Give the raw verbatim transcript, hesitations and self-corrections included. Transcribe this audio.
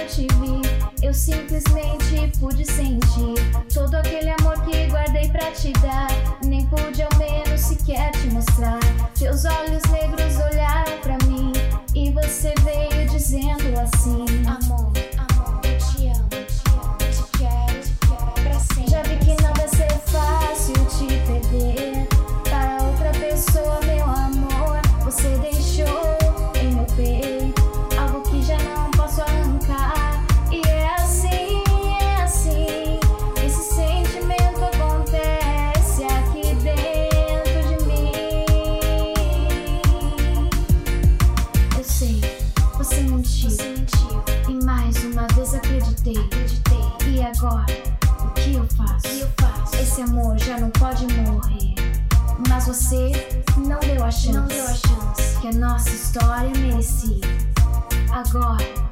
eu te vi, eu simplesmente pude sentir todo aquele amor que guardei pra te dar. Nem pude ao menos sequer te mostrar. Teus olhos negros olharam pra mim e você veio dizendo assim: Amor, amor, eu te amo, te amo, te quero, te quero pra sempre. Já vi que não vai ser fácil te perder para outra pessoa, meu amor. Você deixou em meu peito algo que já não posso arrancar. E é assim, é assim, esse sentimento acontece aqui dentro de mim. Eu sei, você mentiu, Você mentiu, e mais uma vez acreditei. acreditei. E agora, o que eu faço? O que eu faço? Esse amor já não pode morrer. Mas você não deu a chance, Não deu a chance. que a nossa história merecia. Agora